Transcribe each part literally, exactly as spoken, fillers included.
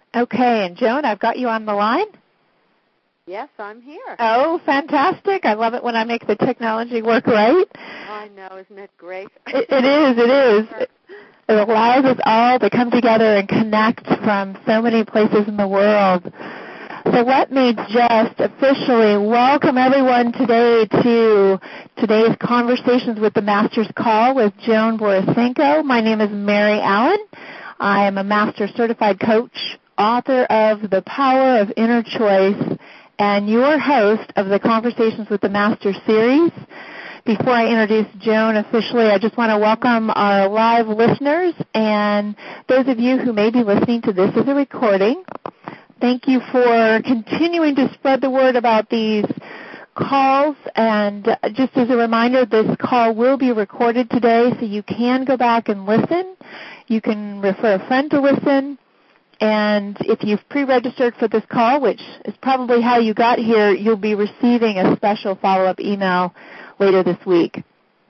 Okay, and Joan, I've got you on the line. Yes, I'm here. Oh, fantastic. I love it when I make the technology work right. I know, isn't it great? It, it is, it is. It allows us all to come together and connect from so many places in the world. So let me just officially welcome everyone today to today's Conversations with the Masters call with Joan Borysenko. My name is Mary Allen. I am a Master Certified Coach, author of The Power of Inner Choice, and your host of the Conversations with the Masters series. Before I introduce Joan officially, I just want to welcome our live listeners and those of you who may be listening to this as a recording. Thank you for continuing to spread the word about these calls. And just as a reminder, this call will be recorded today, so you can go back and listen. You can refer a friend to listen. And if you've pre-registered for this call, which is probably how you got here, you'll be receiving a special follow-up email later this week.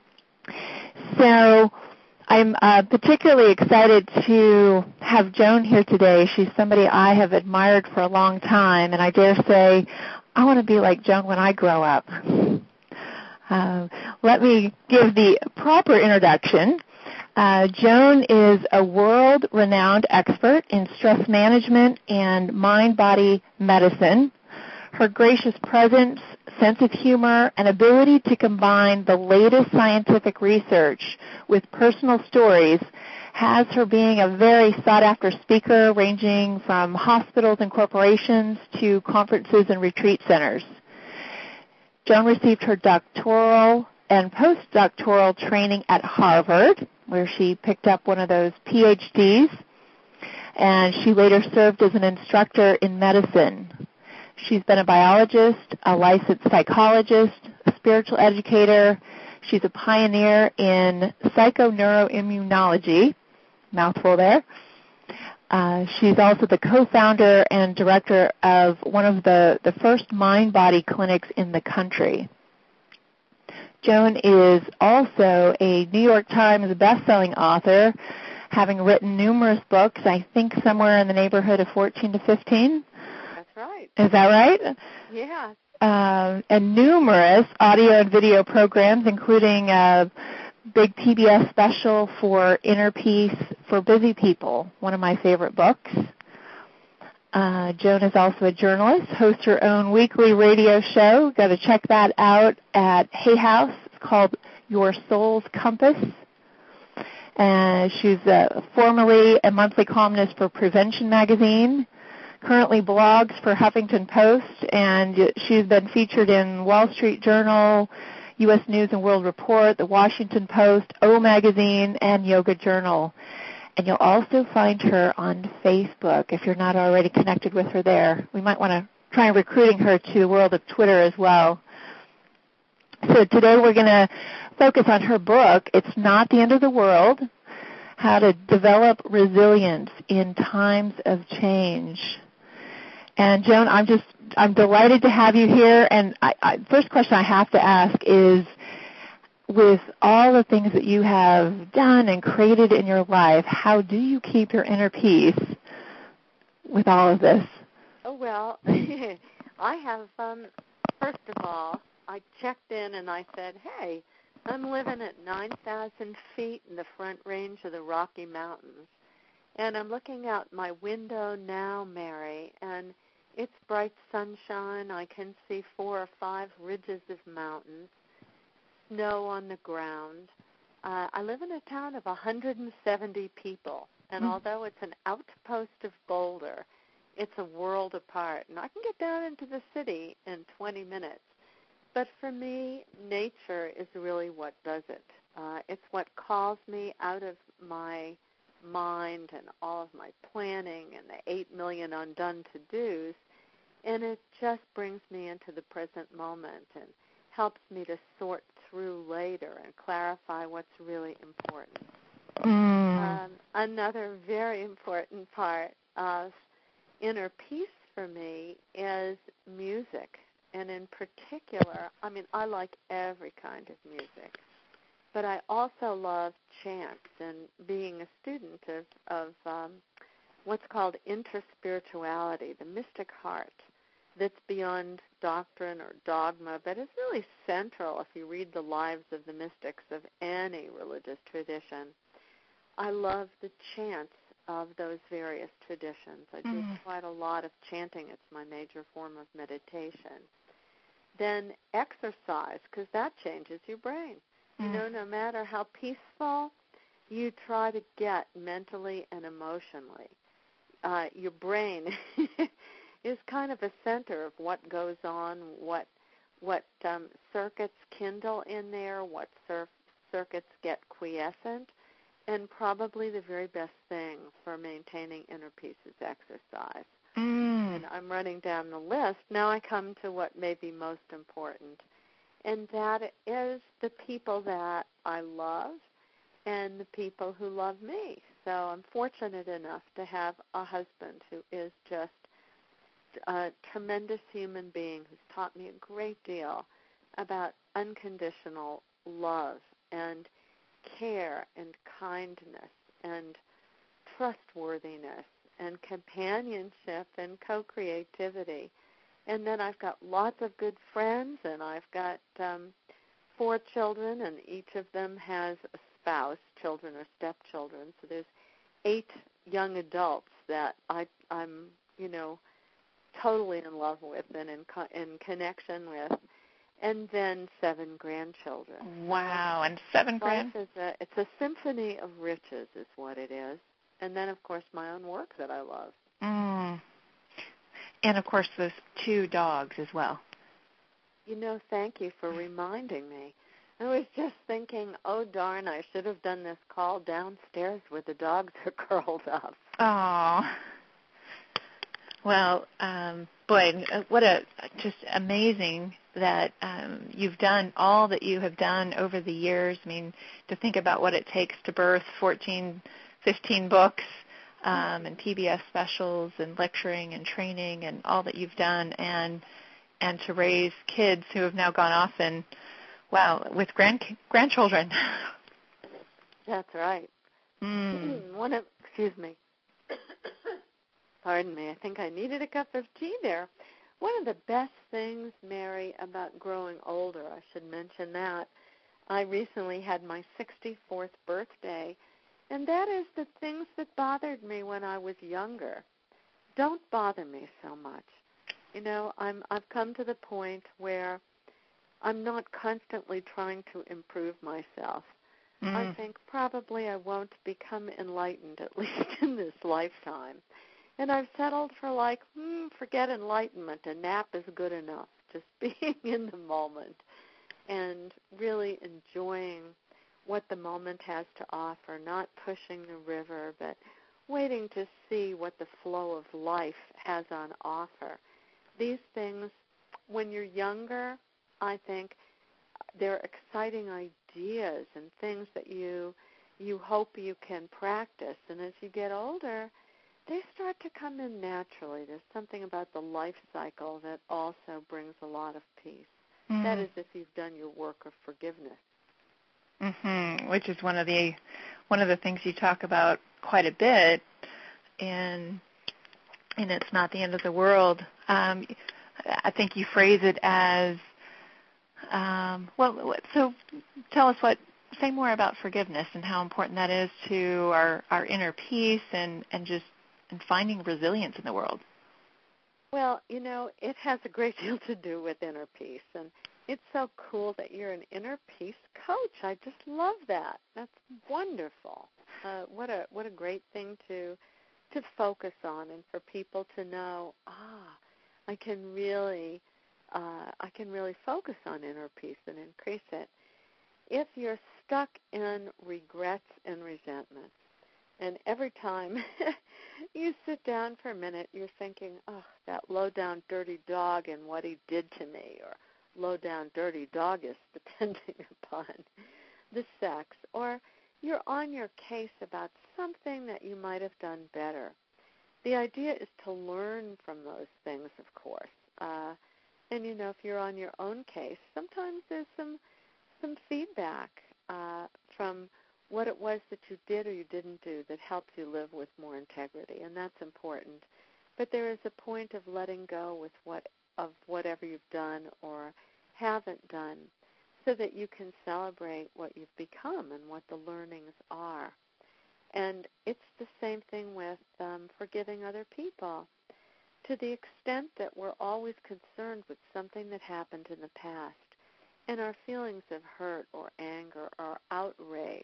So I'm uh, particularly excited to have Joan here today. She's somebody I have admired for a long time, and I dare say I want to be like Joan when I grow up. Uh, let me give the proper introduction. Uh, Joan is a world-renowned expert in stress management and mind-body medicine. Her gracious presence, sense of humor, and ability to combine the latest scientific research with personal stories has her being a very sought-after speaker, ranging from hospitals and corporations to conferences and retreat centers. Joan received her doctoral and postdoctoral training at Harvard, where she picked up one of those P H Ds, and she later served as an instructor in medicine. She's been a biologist, a licensed psychologist, a spiritual educator. She's a pioneer in psychoneuroimmunology, mouthful there. Uh, she's also the co-founder and director of one of the, the first mind-body clinics in the country. Joan is also a New York Times best-selling author, having written numerous books, I think somewhere in the neighborhood of fourteen to fifteen. That's right. Is that right? Yeah. Um, and numerous audio and video programs, including a big P B S special for Inner Peace for Busy People, one of my favorite books. Uh, Joan is also a journalist, hosts her own weekly radio show. Got to check that out at Hay House. It's called Your Soul's Compass. And she's uh, formerly a monthly columnist for Prevention Magazine, currently blogs for Huffington Post, and she's been featured in Wall Street Journal, U S News and World Report, The Washington Post, O Magazine, and Yoga Journal. And you'll also find her on Facebook if you're not already connected with her there. We might want to try recruiting her to the world of Twitter as well. So today we're going to focus on her book, It's Not the End of the World, How to Develop Resilience in Times of Change. And Joan, I'm just, I'm delighted to have you here. And I, I, first question I have to ask is, with all the things that you have done and created in your life, how do you keep your inner peace with all of this? Oh, well, I have, um, first of all, I checked in and I said, hey, I'm living at nine thousand feet in the Front Range of the Rocky Mountains. And I'm looking out my window now, Mary, and it's bright sunshine. I can see four or five ridges of mountains, snow on the ground. Uh, I live in a town of one hundred seventy people, and mm. although it's an outpost of Boulder, it's a world apart. And I can get down into the city in twenty minutes. But for me, nature is really what does it. Uh, it's what calls me out of my mind and all of my planning and the eight million undone to-dos, and it just brings me into the present moment and helps me to sort through later and clarify what's really important. Mm. Um, another very important part of inner peace for me is music, and in particular, I mean, I like every kind of music, but I also love chant, and being a student of, of um, what's called interspirituality, the mystic heart that's beyond doctrine or dogma, but is really central if you read the lives of the mystics of any religious tradition. I love the chants of those various traditions. I do Mm. quite a lot of chanting. It's my major form of meditation. Then exercise, because that changes your brain. Mm. You know, no matter how peaceful you try to get mentally and emotionally, uh, your brain is kind of a center of what goes on, what what um, circuits kindle in there, what cir- circuits get quiescent, and probably the very best thing for maintaining inner peace is exercise. Mm. And I'm running down the list. Now I come to what may be most important, and that is the people that I love and the people who love me. So I'm fortunate enough to have a husband who is just a tremendous human being who's taught me a great deal about unconditional love and care and kindness and trustworthiness and companionship and co-creativity. And then I've got lots of good friends, and I've got um, four children, and each of them has a spouse, children or stepchildren. So there's eight young adults that I, I'm, you know, totally in love with and in, co- in connection with, and then seven grandchildren. Wow, and seven grand? Life is a, it's a symphony of riches is what it is. And then, of course, my own work that I love. Mm. And, of course, those two dogs as well. You know, thank you for reminding me. I was just thinking, oh, darn, I should have done this call downstairs where the dogs are curled up. Oh. Well, um, boy, what a just amazing that um, you've done all that you have done over the years. I mean, to think about what it takes to birth fourteen, fifteen books um, and P B S specials and lecturing and training and all that you've done, and and to raise kids who have now gone off and, wow, with grand grandchildren. That's right. Mm. One of, excuse me. Pardon me, I think I needed a cup of tea there. One of the best things, Mary, about growing older, I should mention that, I recently had my sixty-fourth birthday, and that is the things that bothered me when I was younger don't bother me so much. You know, I'm, I've come to the point where I'm not constantly trying to improve myself. Mm. I think probably I won't become enlightened, at least in this lifetime. And I've settled for like, hmm, forget enlightenment. A nap is good enough. Just being in the moment and really enjoying what the moment has to offer, not pushing the river, but waiting to see what the flow of life has on offer. These things, when you're younger, I think they're exciting ideas and things that you you hope you can practice. And as you get older, they start to come in naturally. There's something about the life cycle that also brings a lot of peace. Mm. That is if you've done your work of forgiveness. Mm-hmm. Which is one of the one of the things you talk about quite a bit, and and it's not the end of the world. Um, I think you phrase it as, um, well, so tell us what, say more about forgiveness and how important that is to our, our inner peace and, and just and finding resilience in the world. Well, you know, it has a great deal to do with inner peace, and it's so cool that you're an inner peace coach. I just love that. That's wonderful. Uh, what a what a great thing to to focus on, and for people to know, ah, I can really uh, I can really focus on inner peace and increase it. If you're stuck in regrets and resentment, and every time you sit down for a minute, you're thinking, oh, that low-down dirty dog and what he did to me, or low-down dirty doggist, depending upon the sex, or you're on your case about something that you might have done better. The idea is to learn from those things, of course. Uh, and, you know, if you're on your own case, sometimes there's some some feedback uh, from what it was that you did or you didn't do that helps you live with more integrity, and that's important. But there is a point of letting go with what of whatever you've done or haven't done so that you can celebrate what you've become and what the learnings are. And it's the same thing with um, forgiving other people. To the extent that we're always concerned with something that happened in the past and our feelings of hurt or anger or outrage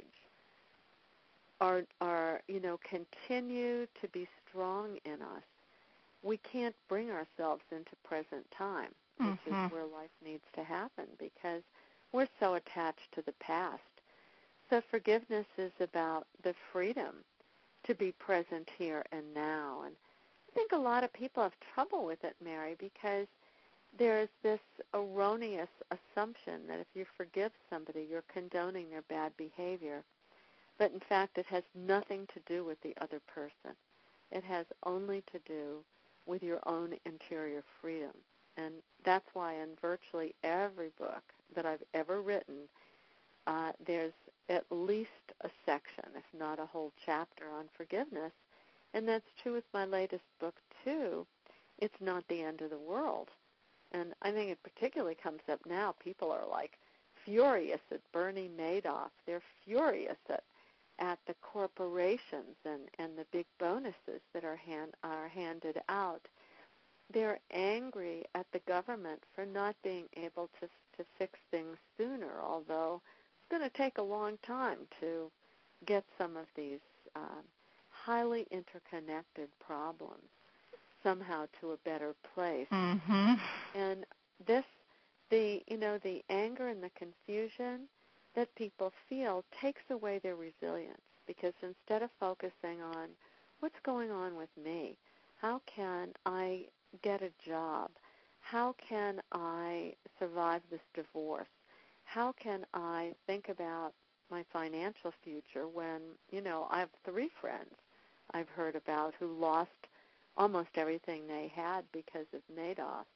are, are you know, continue to be strong in us, we can't bring ourselves into present time, which mm-hmm. is where life needs to happen, because we're so attached to the past. So forgiveness is about the freedom to be present here and now. And I think a lot of people have trouble with it, Mary, because there's this erroneous assumption that if you forgive somebody, you're condoning their bad behavior. But in fact, it has nothing to do with the other person. It has only to do with your own interior freedom. And that's why in virtually every book that I've ever written, uh, there's at least a section, if not a whole chapter, on forgiveness. And that's true with my latest book, too. It's not the end of the world. And I think it particularly comes up now. People are, like, furious at Bernie Madoff. They're furious at at the corporations and, and the big bonuses that are hand, are handed out. They're angry at the government for not being able to to fix things sooner, although it's going to take a long time to get some of these um, highly interconnected problems somehow to a better place. Mm-hmm. And this, the you know, the anger and the confusion that people feel takes away their resilience, because instead of focusing on what's going on with me, how can I get a job, how can I survive this divorce, how can I think about my financial future when, you know, I have three friends I've heard about who lost almost everything they had because of Madoff.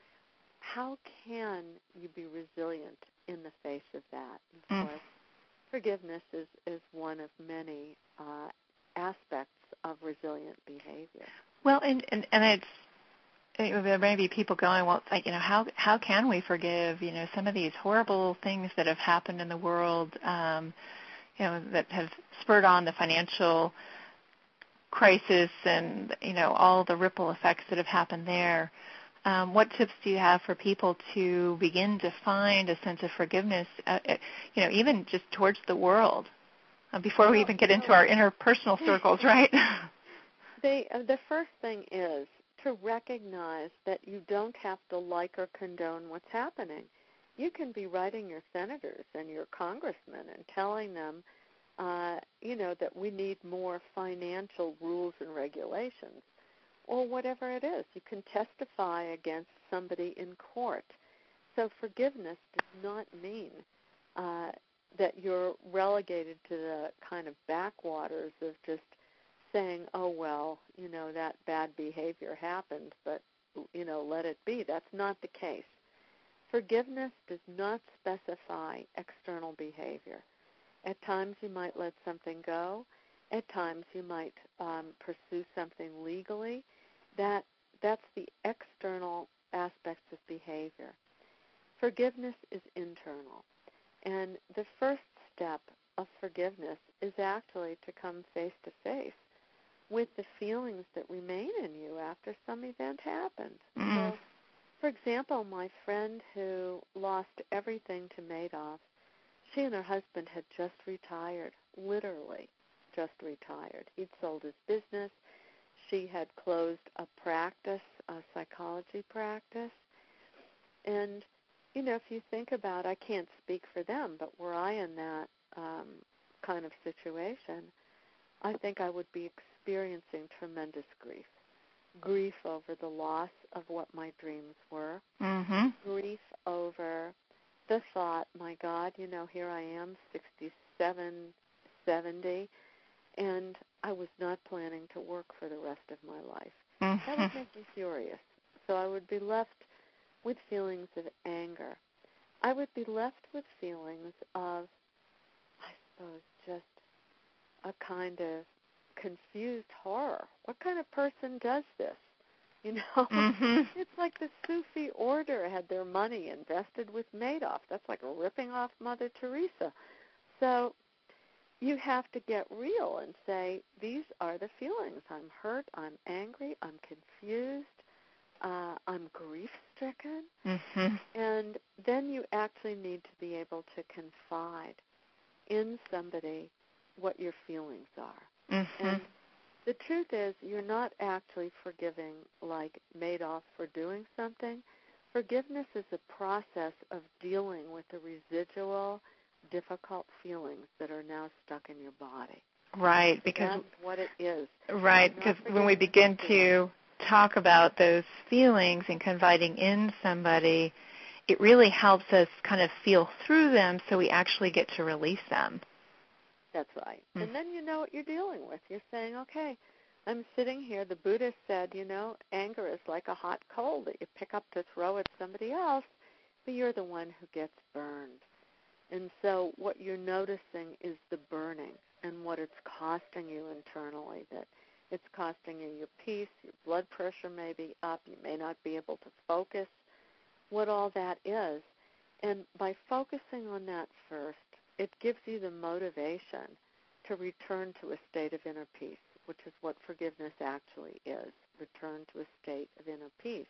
How can you be resilient in the face of that? Of mm. course, forgiveness is, is one of many uh, aspects of resilient behavior. Well, and, and, and it's, there may be people going, well, it's like, you know, how how can we forgive, you know, some of these horrible things that have happened in the world, um, you know, that have spurred on the financial crisis and, you know, all the ripple effects that have happened there. Um, what tips do you have for people to begin to find a sense of forgiveness, uh, you know, even just towards the world, uh, before we even get into our interpersonal circles, right? They, uh, the first thing is to recognize that you don't have to like or condone what's happening. You can be writing your senators and your congressmen and telling them, uh, you know, that we need more financial rules and regulations, or whatever it is. You can testify against somebody in court. So forgiveness does not mean uh, that you're relegated to the kind of backwaters of just saying, oh, well, you know, that bad behavior happened, but, you know, let it be. That's not the case. Forgiveness does not specify external behavior. At times you might let something go. At times you might um, pursue something legally. That that's the external aspects of behavior. Forgiveness is internal. And the first step of forgiveness is actually to come face to face with the feelings that remain in you after some event happened. Mm. So, for example, my friend who lost everything to Madoff, she and her husband had just retired, literally just retired. He'd sold his business. She had closed a practice, a psychology practice. And, you know, if you think about, I can't speak for them, but were I in that um, kind of situation, I think I would be experiencing tremendous grief. Grief over the loss of what my dreams were. Mm-hmm. Grief over the thought, my God, you know, here I am, sixty-seven, seventy, and I was not planning to work for the rest of my life. Mm-hmm. That would make me furious. So I would be left with feelings of anger. I would be left with feelings of, I suppose, just a kind of confused horror. What kind of person does this? You know, mm-hmm. It's like the Sufi order had their money invested with Madoff. That's like ripping off Mother Teresa. So you have to get real and say, these are the feelings. I'm hurt, I'm angry, I'm confused, uh, I'm grief-stricken. Mm-hmm. And then you actually need to be able to confide in somebody what your feelings are. Mm-hmm. And the truth is, you're not actually forgiving like Madoff for doing something. Forgiveness is a process of dealing with the residual difficult feelings that are now stuck in your body. Right, because that's what it is. Right, because when we begin to talk about those feelings and confiding in somebody, it really helps us kind of feel through them so we actually get to release them. That's right. Mm. And then you know what you're dealing with. You're saying, okay, I'm sitting here. The Buddha said, you know, anger is like a hot coal that you pick up to throw at somebody else, but you're the one who gets burned. And so what you're noticing is the burning and what it's costing you internally, that it's costing you your peace, your blood pressure may be up, you may not be able to focus, what all that is. And by focusing on that first, it gives you the motivation to return to a state of inner peace, which is what forgiveness actually is, return to a state of inner peace.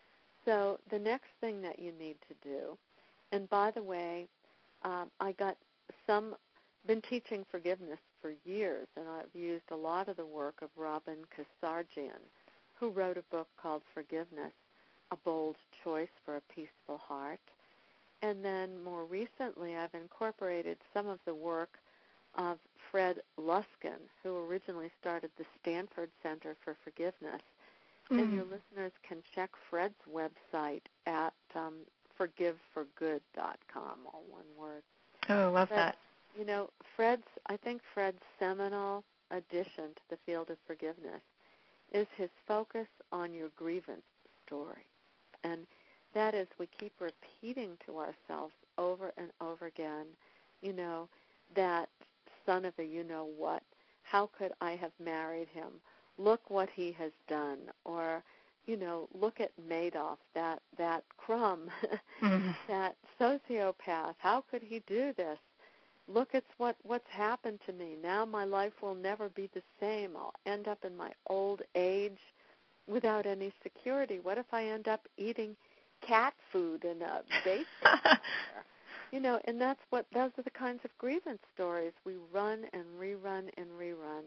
So the next thing that you need to do, and by the way, um, I got some, been teaching forgiveness for years, and I've used a lot of the work of Robin Kasarjian, who wrote a book called Forgiveness, A Bold Choice for a Peaceful Heart. And then more recently, I've incorporated some of the work of Fred Luskin, who originally started the Stanford Center for Forgiveness. Mm. And your listeners can check Fred's website at um, forgive for good dot com, all one word. Oh, I love but, that. You know, Fred's, I think Fred's seminal addition to the field of forgiveness is his focus on your grievance story. And that is, we keep repeating to ourselves over and over again, you know, that son of a you-know-what, how could I have married him? Look what he has done. Or, you know, look at Madoff, that, that crumb, mm-hmm. that sociopath. How could he do this? Look at what, what's happened to me. Now my life will never be the same. I'll end up in my old age without any security. What if I end up eating cat food in a basement? You know, and that's what, those are the kinds of grievance stories we run and rerun and rerun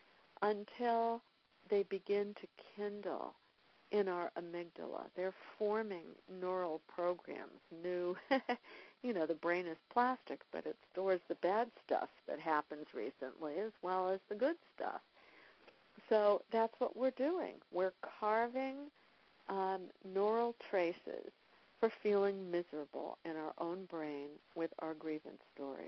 until they begin to kindle in our amygdala. They're forming neural programs, new, you know, the brain is plastic, but it stores the bad stuff that happens recently as well as the good stuff. So that's what we're doing. We're carving um, neural traces for feeling miserable in our own brain with our grievance story.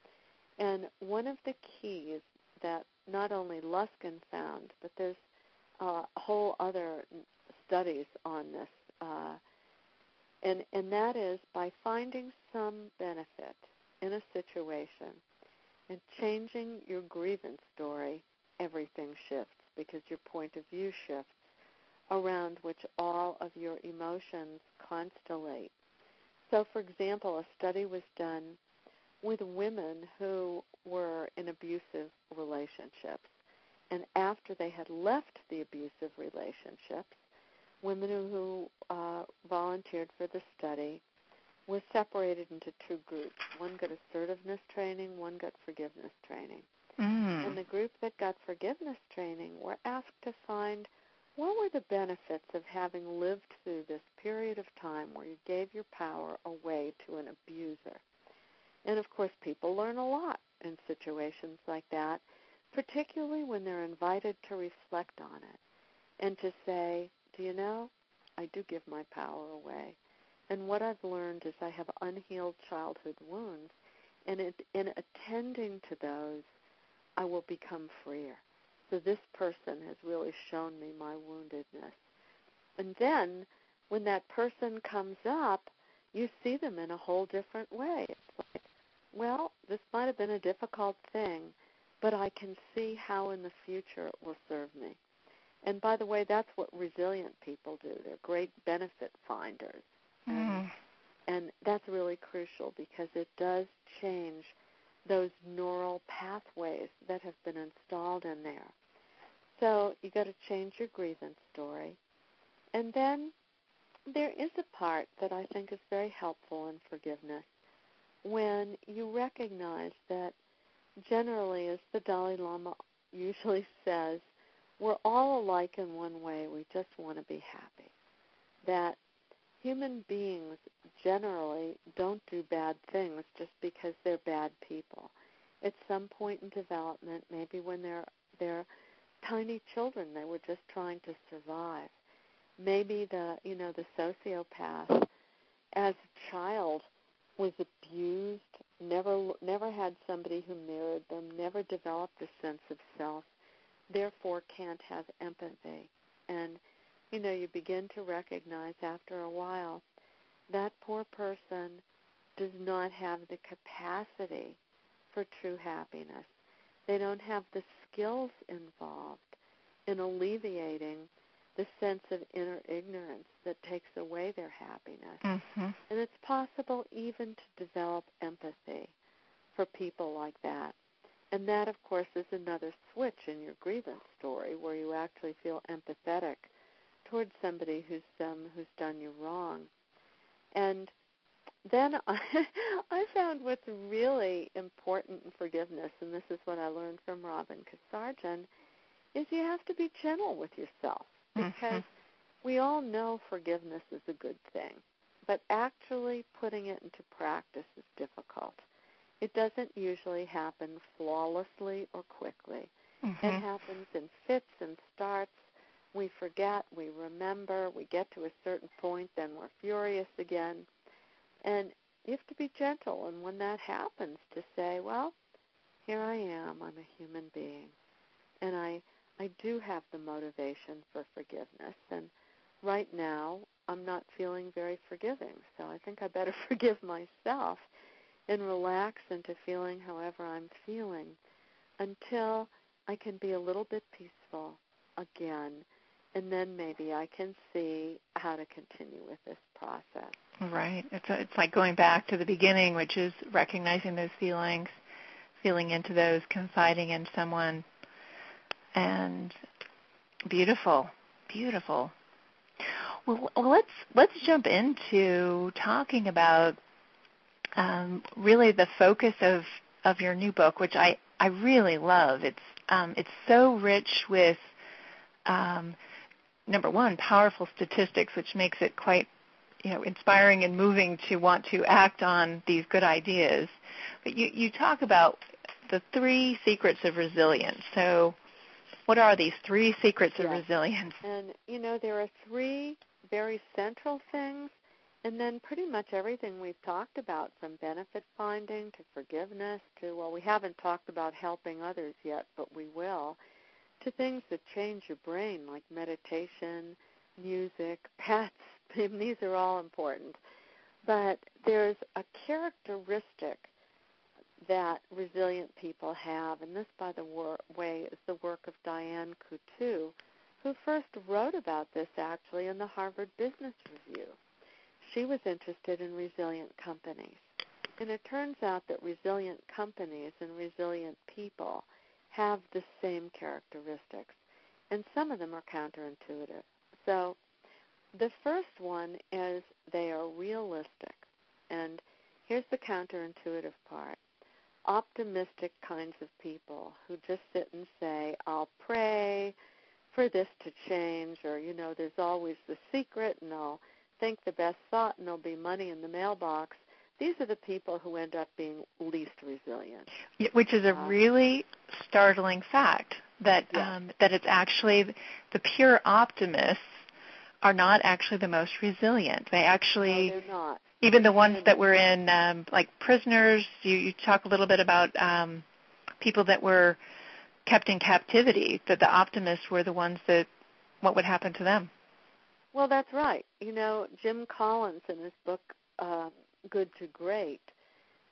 And one of the keys that not only Luskin found, but there's uh, whole other studies on this, uh, and, and that is by finding some benefit in a situation and changing your grievance story, everything shifts because your point of view shifts, around which all of your emotions constellate. So, for example, a study was done with women who were in abusive relationships. And after they had left the abusive relationships, women who uh, volunteered for the study were separated into two groups. One got assertiveness training, one got forgiveness training. Mm. And the group that got forgiveness training were asked to find what were the benefits of having lived through this period of time where you gave your power away to an abuser. And, of course, people learn a lot in situations like that, particularly when they're invited to reflect on it and to say, do you know, I do give my power away. And what I've learned is I have unhealed childhood wounds, and it, in attending to those, I will become freer. So this person has really shown me my woundedness. And then when that person comes up, you see them in a whole different way. It's like, well, this might have been a difficult thing, but I can see how in the future it will serve me. And by the way, that's what resilient people do. They're great benefit finders. Mm. And, and that's really crucial because it does change those neural pathways that have been installed in there. So you got to change your grievance story. And then there is a part that I think is very helpful in forgiveness when you recognize that generally, as the Dalai Lama usually says, we're all alike in one way. We just want to be happy. That human beings generally don't do bad things just because they're bad people. At some point in development, maybe when they're they're tiny children, they were just trying to survive. Maybe the you know the sociopath, as a child, was abused, never never had somebody who mirrored them, never developed a sense of self, therefore can't have empathy. And, you know, you begin to recognize after a while that poor person does not have the capacity for true happiness. They don't have the skills involved in alleviating the sense of inner ignorance that takes away their happiness. Mm-hmm. And it's possible even to develop empathy for people like that. And that, of course, is another switch in your grievance story where you actually feel empathetic towards somebody who's um, who's done you wrong. And then I, I found what's really important in forgiveness, and this is what I learned from Robin Kasarjan, is you have to be gentle with yourself. Because mm-hmm. we all know forgiveness is a good thing, but actually putting it into practice is difficult. It doesn't usually happen flawlessly or quickly. Mm-hmm. It happens in fits and starts. We forget, we remember, we get to a certain point, then we're furious again. And you have to be gentle, and when that happens, to say, well, here I am, I'm a human being, and I I do have the motivation for forgiveness, and right now I'm not feeling very forgiving, so I think I better forgive myself and relax into feeling however I'm feeling until I can be a little bit peaceful again, and then maybe I can see how to continue with this process. Right. It's a, it's like going back to the beginning, which is recognizing those feelings, feeling into those, confiding in someone. And beautiful, beautiful. Well, well, let's let's jump into talking about um, really the focus of, of your new book, which I, I really love. It's um, it's so rich with um, number one, powerful statistics, which makes it quite you know inspiring and moving to want to act on these good ideas. But you, you talk about the three secrets of resilience. So what are these three secrets of yes. resilience? And, you know, there are three very central things, and then pretty much everything we've talked about, from benefit finding to forgiveness to, well, we haven't talked about helping others yet, but we will, to things that change your brain, like meditation, music, pets. These are all important. But there's a characteristic that resilient people have, and this, by the wor- way, is the work of Diane Coutu, who first wrote about this actually in the Harvard Business Review. She was interested in resilient companies, and it turns out that resilient companies and resilient people have the same characteristics, and some of them are counterintuitive. So the first one is they are realistic, and here's the counterintuitive part. Optimistic kinds of people who just sit and say, I'll pray for this to change, or, you know, there's always the secret, and I'll think the best thought, and there'll be money in the mailbox. These are the people who end up being least resilient. Which is a uh, really startling fact, that yes. um, that it's actually the pure optimists are not actually the most resilient. They actually... No, they're not. Even the ones that were in, um, like prisoners, you, you talk a little bit about um, people that were kept in captivity, that the optimists were the ones that, what would happen to them? Well, that's right. You know, Jim Collins in his book, uh, Good to Great,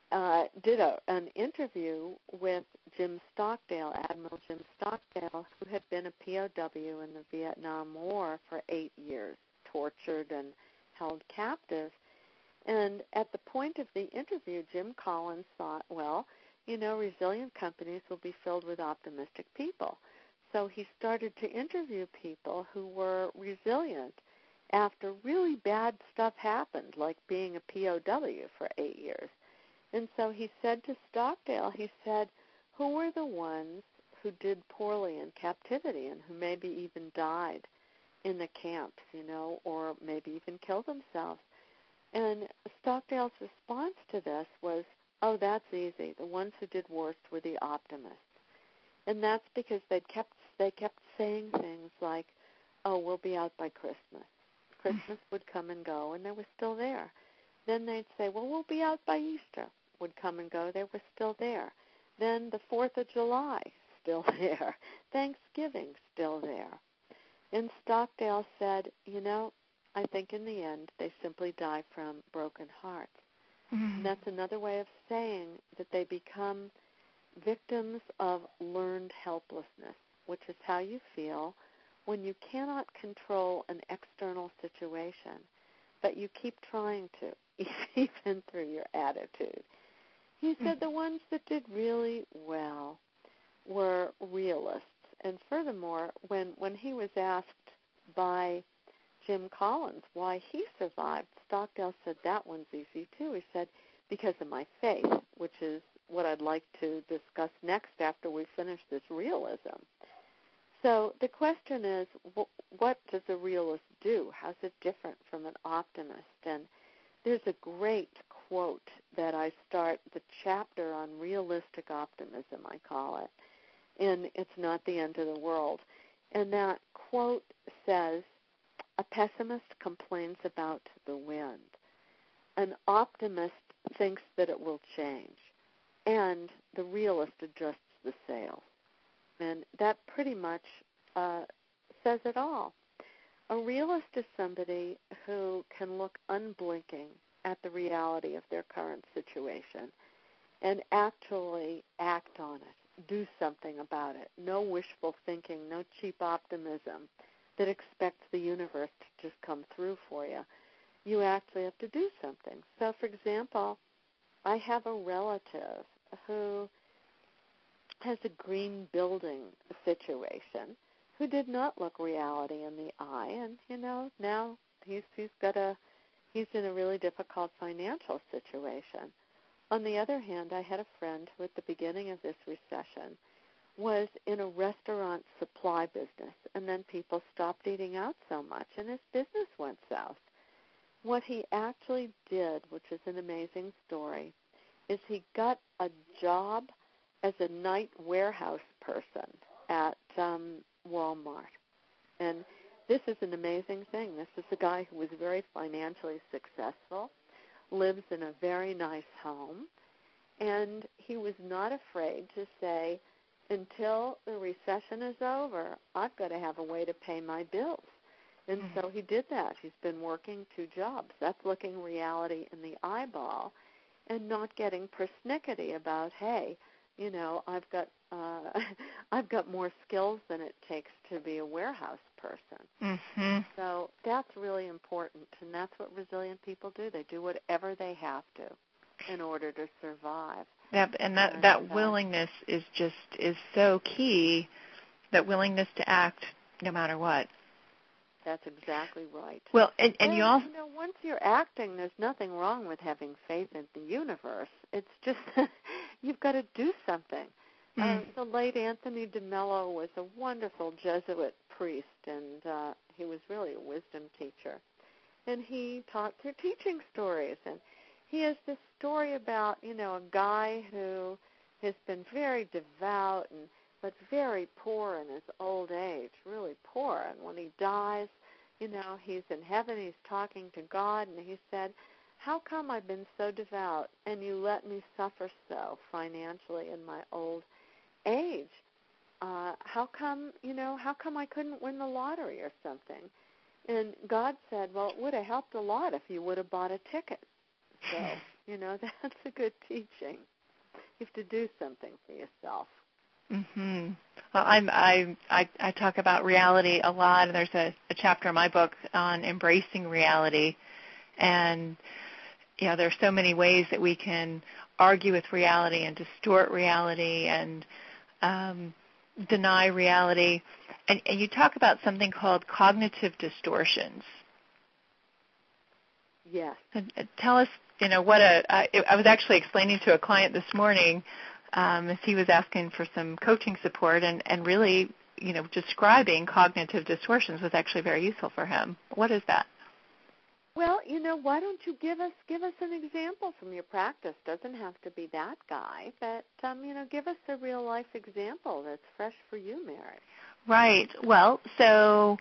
uh, did a, an interview with Jim Stockdale, Admiral Jim Stockdale, who had been a P O W in the Vietnam War for eight years, tortured and held captive. And at the point of the interview, Jim Collins thought, well, you know, resilient companies will be filled with optimistic people. So he started to interview people who were resilient after really bad stuff happened, like being a P O W for eight years. And so he said to Stockdale, he said, who were the ones who did poorly in captivity and who maybe even died in the camps, you know, or maybe even killed themselves? And Stockdale's response to this was, oh, that's easy. The ones who did worst were the optimists. And that's because they kept they kept saying things like, oh, we'll be out by Christmas. Christmas would come and go, and they were still there. Then they'd say, well, we'll be out by Easter. Would come and go, they were still there. Then the fourth of July, still there. Thanksgiving, still there. And Stockdale said, you know, I think in the end they simply die from broken hearts. Mm-hmm. And that's another way of saying that they become victims of learned helplessness, which is how you feel when you cannot control an external situation, but you keep trying to, even through your attitude. He said the ones that did really well were realists. And furthermore, when, when he was asked by Jim Collins why he survived, Stockdale said that one's easy too. He said, because of my faith, which is what I'd like to discuss next after we finish this realism. So the question is, wh- what does a realist do? How's it different from an optimist? And there's a great quote that I start the chapter on realistic optimism, I call it, and it's not the end of the world. And that quote says, a pessimist complains about the wind. An optimist thinks that it will change. And the realist adjusts the sails. And that pretty much uh, says it all. A realist is somebody who can look unblinking at the reality of their current situation and actually act on it, do something about it. No wishful thinking, no cheap optimism that expects the universe to just come through for you. You actually have to do something. So, for example, I have a relative who has a green building situation who did not look reality in the eye, and, you know, now he's he's got a he's in a really difficult financial situation. On the other hand, I had a friend who at the beginning of this recession was in a restaurant supply business, and then people stopped eating out so much, and his business went south. What he actually did, which is an amazing story, is he got a job as a night warehouse person at um, Walmart. And this is an amazing thing. This is a guy who was very financially successful, lives in a very nice home, and he was not afraid to say, until the recession is over, I've got to have a way to pay my bills. And mm-hmm. so he did that. He's been working two jobs. That's looking reality in the eyeball and not getting persnickety about, hey, you know, I've got uh, I've got more skills than it takes to be a warehouse person. Mm-hmm. So that's really important, and that's what resilient people do. They do whatever they have to in order to survive. Yeah, and that and, that willingness uh, is just is so key. That willingness to act no matter what. That's exactly right. Well, and, and well, you also, you know, once you're acting, there's nothing wrong with having faith in the universe. It's just you've got to do something. Mm. Uh, the late Anthony DeMello was a wonderful Jesuit priest, and uh, he was really a wisdom teacher. And he taught through teaching stories. And he has this story about, you know, a guy who has been very devout and but very poor in his old age, really poor. And when he dies, you know, he's in heaven, he's talking to God, and he said, how come I've been so devout and you let me suffer so financially in my old age? Uh, how come, you know, how come I couldn't win the lottery or something? And God said, well, it would have helped a lot if you would have bought a ticket. So, You know, that's a good teaching. You have to do something for yourself. Mhm. Well, I'm, I I I talk about reality a lot, and there's a, a chapter in my book on embracing reality, and you know, there's so many ways that we can argue with reality and distort reality and um, deny reality. And, and you talk about something called cognitive distortions. Yes. And, uh, tell us, you know, what a. I, I was actually explaining to a client this morning um, as he was asking for some coaching support, and, and really, you know, describing cognitive distortions was actually very useful for him. What is that? Well, you know, why don't you give us give us an example from your practice? Doesn't have to be that guy, but um, you know, give us a real life example that's fresh for you, Mary. Right. Well, so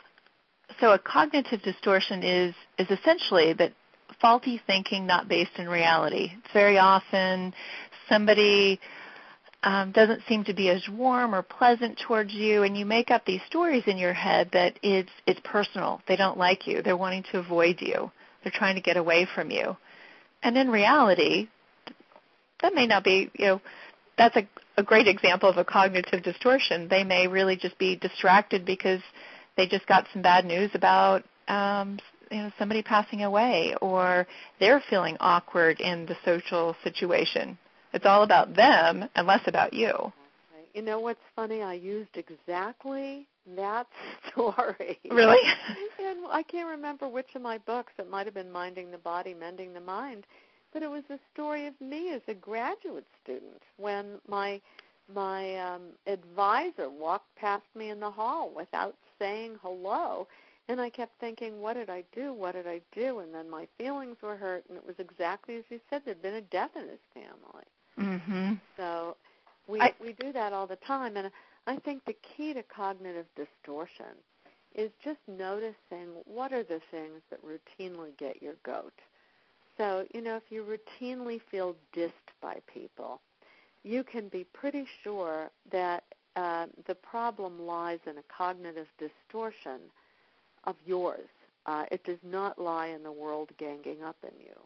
so a cognitive distortion is is essentially that faulty thinking not based in reality. It's very often somebody um, doesn't seem to be as warm or pleasant towards you, and you make up these stories in your head that it's it's personal. They don't like you. They're wanting to avoid you. They're trying to get away from you. And in reality, that may not be, you know, that's a, a great example of a cognitive distortion. They may really just be distracted because they just got some bad news about um, you know, somebody passing away, or they're feeling awkward in the social situation. It's all about them and less about you. Okay. You know what's funny? I used exactly that story. Really? And I can't remember which of my books. It might have been Minding the Body, Mending the Mind. But it was a story of me as a graduate student when my my um, advisor walked past me in the hall without saying hello. And I kept thinking, what did I do? What did I do? And then my feelings were hurt. And it was exactly as you said. There had been a death in his family. Mm-hmm. So we I, we do that all the time. And I think the key to cognitive distortion is just noticing what are the things that routinely get your goat. So, you know, if you routinely feel dissed by people, you can be pretty sure that uh, the problem lies in a cognitive distortion of yours. Uh, it does not lie in the world ganging up in you.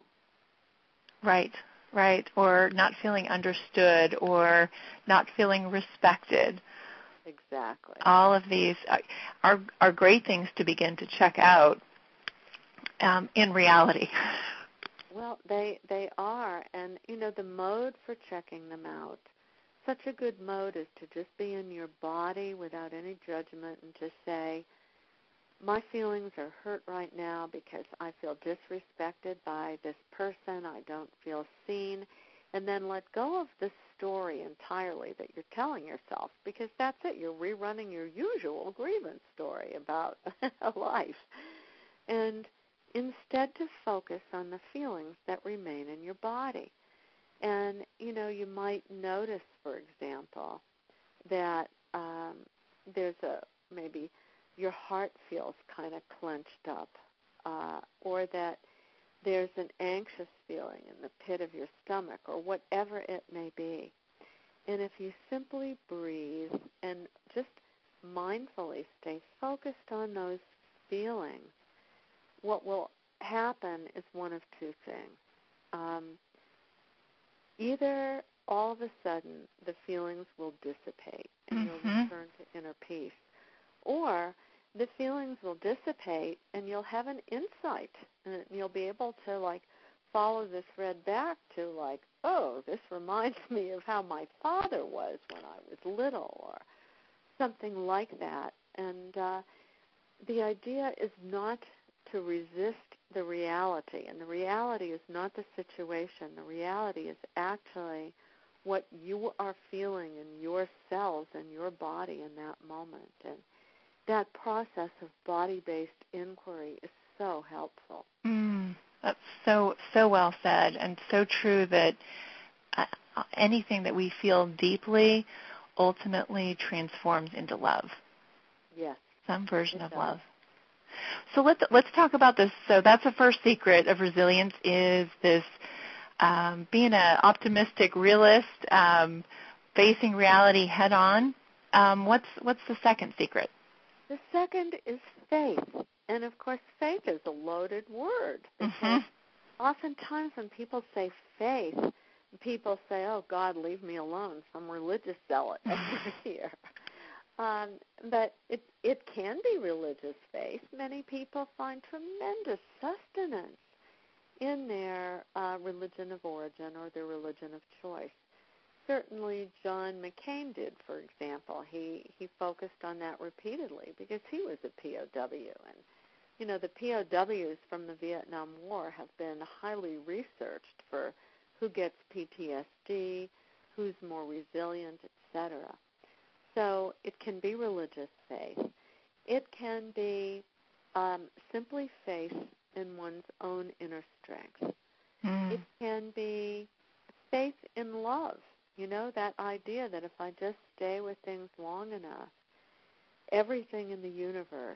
Right, right. Or not feeling understood or not feeling respected. Exactly. All of these are, are great things to begin to check out um, in reality. Well, they they are, and you know the mode for checking them out. Such a good mode is to just be in your body without any judgment and just say, my feelings are hurt right now because I feel disrespected by this person. I don't feel seen, and then let go of the story entirely that you're telling yourself, because that's it. You're rerunning your usual grievance story about life, and instead to focus on the feelings that remain in your body. And, you know, you might notice, for example, that um, there's a, maybe your heart feels kind of clenched up, uh, or that there's an anxious feeling in the pit of your stomach, or whatever it may be. And if you simply breathe and just mindfully stay focused on those feelings, what will happen is one of two things. Um, either all of a sudden the feelings will dissipate and mm-hmm. you'll return to inner peace, or the feelings will dissipate and you'll have an insight, and you'll be able to, like, follow the thread back to, like, oh, this reminds me of how my father was when I was little, or something like that. And uh, the idea is not to resist the reality, and the reality is not the situation. The reality is actually what you are feeling in your cells and your body in that moment. And that process of body-based inquiry is so helpful. Mm, that's so, so well said, and so true that uh, anything that we feel deeply ultimately transforms into love. Yes. Some version of love. So let's let's talk about this. So that's the first secret of resilience, is this um, being an optimistic realist, um, facing reality head on. Um, what's what's the second secret? The second is faith, and of course, faith is a loaded word because mm-hmm. oftentimes when people say faith, people say, oh, God, leave me alone, some religious zealot over here. Um, but it, it can be religious faith. Many people find tremendous sustenance in their uh, religion of origin or their religion of choice. Certainly John McCain did, for example. He, he focused on that repeatedly because he was a P O W. And, you know, the P O Ws from the Vietnam War have been highly researched for who gets P T S D, who's more resilient, et cetera. So it can be religious faith. It can be um, simply faith in one's own inner strength. Mm. It can be faith in love. You know, that idea that if I just stay with things long enough, everything in the universe,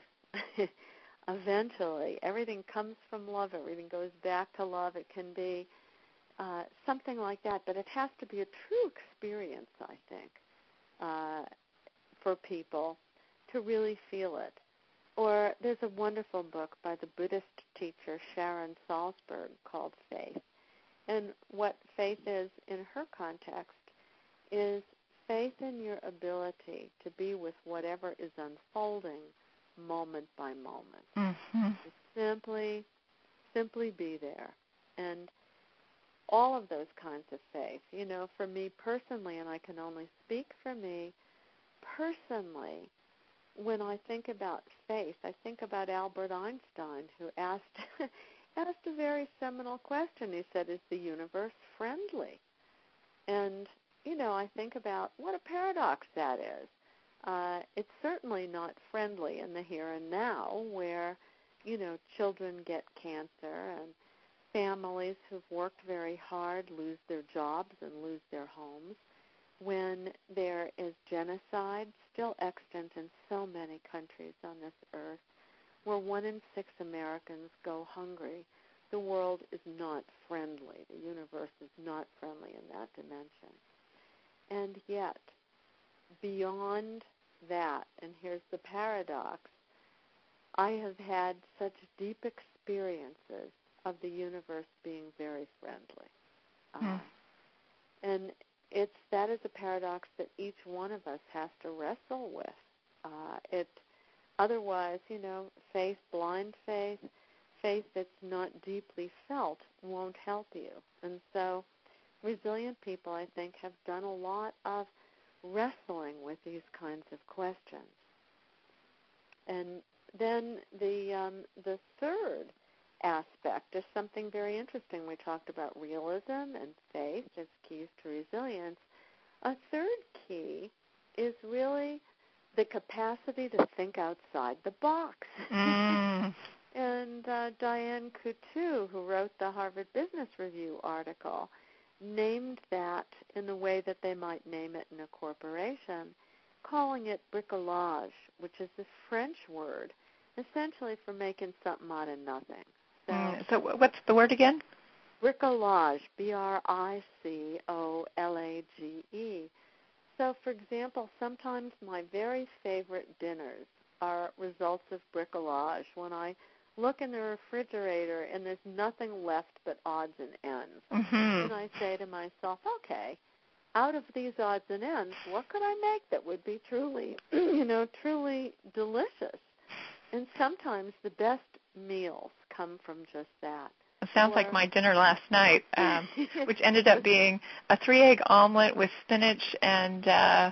eventually, everything comes from love, everything goes back to love. It can be uh, something like that, but it has to be a true experience, I think, uh, for people to really feel it. Or there's a wonderful book by the Buddhist teacher Sharon Salzberg called Faith. And what faith is in her context is faith in your ability to be with whatever is unfolding moment by moment. Mm-hmm. Simply, simply be there. And all of those kinds of faith, you know, for me personally, and I can only speak for me, personally, when I think about faith, I think about Albert Einstein, who asked asked a very seminal question. He said, is the universe friendly? And, you know, I think about what a paradox that is. Uh, it's certainly not friendly in the here and now where, you know, children get cancer and families who've worked very hard lose their jobs and lose their homes, when there is genocide still extant in so many countries on this earth, where one in six Americans go hungry. The world is not friendly. The universe is not friendly in that dimension. And yet, beyond that, and here's the paradox, I have had such deep experiences of the universe being very friendly. Mm. Uh, and it's that is a paradox that each one of us has to wrestle with. Uh, it, otherwise, you know, faith, blind faith, faith that's not deeply felt won't help you. And so resilient people, I think, have done a lot of wrestling with these kinds of questions. And then the um, the third aspect is something very interesting. We talked about realism and faith as keys to resilience. A third key is really the capacity to think outside the box. Mm. And uh, Diane Coutu, who wrote the Harvard Business Review article, named that in the way that they might name it in a corporation, calling it bricolage, which is the French word, essentially for making something out of nothing. So, mm, so what's the word again? Bricolage, B R I C O L A G E. So, for example, sometimes my very favorite dinners are results of bricolage. When I look in the refrigerator and there's nothing left but odds and ends, mm-hmm. and I say to myself, okay, out of these odds and ends, what could I make that would be truly, you know, truly delicious? And sometimes the best meals come from just that. It sounds or, like my dinner last night, um, which ended up being a three-egg omelet with spinach and uh,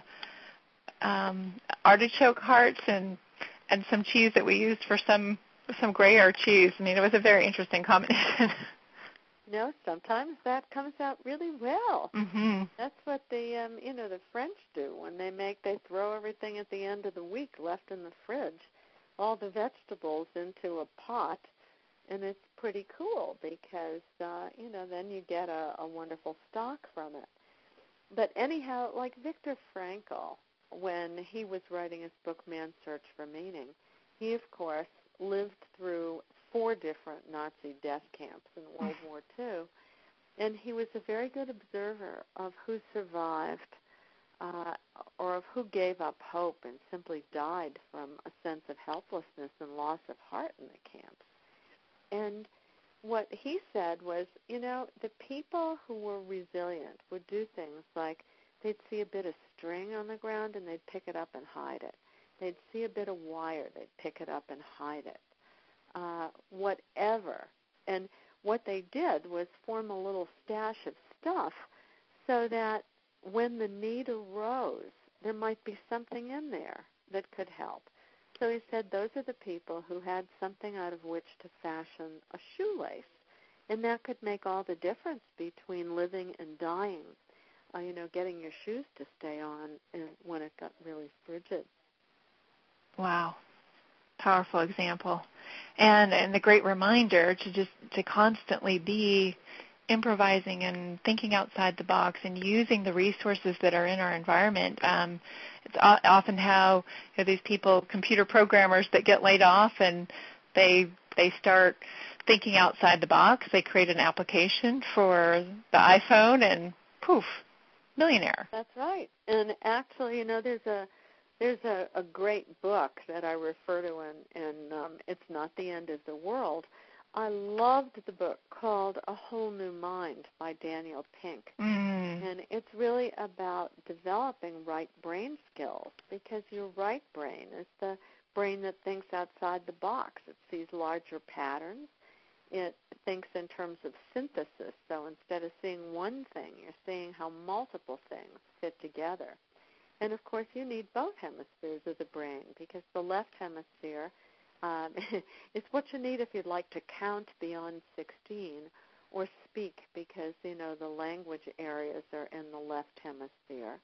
um, artichoke hearts and and some cheese that we used for some some Gruyere cheese. I mean, it was a very interesting combination. You know, sometimes that comes out really well. Mm-hmm. That's what the um, you know the French do when they make they throw everything at the end of the week left in the fridge, all the vegetables into a pot, and it's pretty cool because uh, you know then you get a, a wonderful stock from it. But anyhow, like Viktor Frankl, when he was writing his book Man's Search for Meaning, he of course lived through four different Nazi death camps in World War Two, and he was a very good observer of who survived uh, or of who gave up hope and simply died from a sense of helplessness and loss of heart in the camps. And what he said was, you know, the people who were resilient would do things like they'd see a bit of string on the ground and they'd pick it up and hide it. They'd see a bit of wire, they'd pick it up and hide it. Uh, whatever. And what they did was form a little stash of stuff so that when the need arose, there might be something in there that could help. So he said those are the people who had something out of which to fashion a shoelace. And that could make all the difference between living and dying, uh, you know, getting your shoes to stay on when it got really frigid. Wow. Powerful example. And and the great reminder to just to constantly be improvising and thinking outside the box and using the resources that are in our environment. Um, it's often how you know, these people, computer programmers that get laid off, and they they start thinking outside the box. They create an application for the iPhone, and poof, millionaire. That's right. And actually, you know, there's a there's a, a great book that I refer to, in, in um, It's Not the End of the World. I loved the book called A Whole New Mind by Daniel Pink. Mm. And it's really about developing right brain skills, because your right brain is the brain that thinks outside the box. It sees larger patterns. It thinks in terms of synthesis. So instead of seeing one thing, you're seeing how multiple things fit together. And, of course, you need both hemispheres of the brain, because the left hemisphere um, is what you need if you'd like to count beyond sixteen or speak, because, you know, the language areas are in the left hemisphere.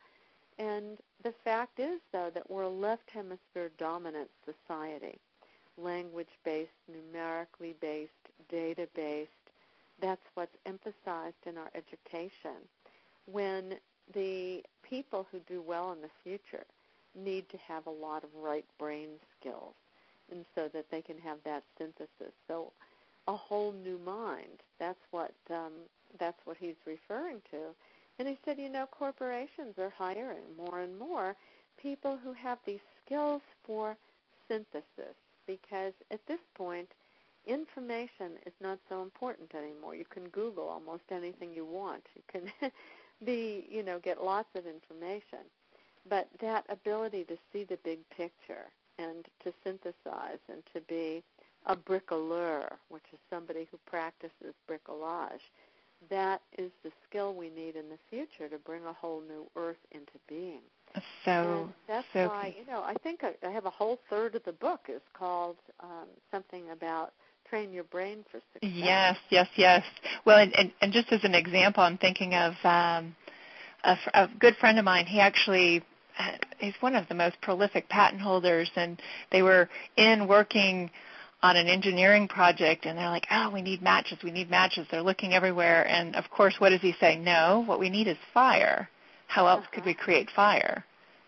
And the fact is, though, that we're a left hemisphere dominant society, language-based, numerically based, data-based. That's what's emphasized in our education. When the people who do well in the future need to have a lot of right brain skills, and so that they can have that synthesis. So a whole new mind, that's what um, that's what he's referring to. And he said, you know, corporations are hiring more and more people who have these skills for synthesis, because at this point, information is not so important anymore. You can Google almost anything you want. You can be, you know, get lots of information. But that ability to see the big picture and to synthesize and to be a bricoleur, which is somebody who practices bricolage, that is the skill we need in the future to bring a whole new earth into being. So, and that's so why, you know, I think I, I have a whole third of the book is called um, something about train your brain for success. Yes, yes, yes. Well, and, and, and just as an example, I'm thinking of um, a, a good friend of mine. He actually he's one of the most prolific patent holders, and they were in working on an engineering project, and they're like, oh, we need matches, we need matches. They're looking everywhere, and of course, what does he say? No, what we need is fire. How else uh-huh. could we create fire?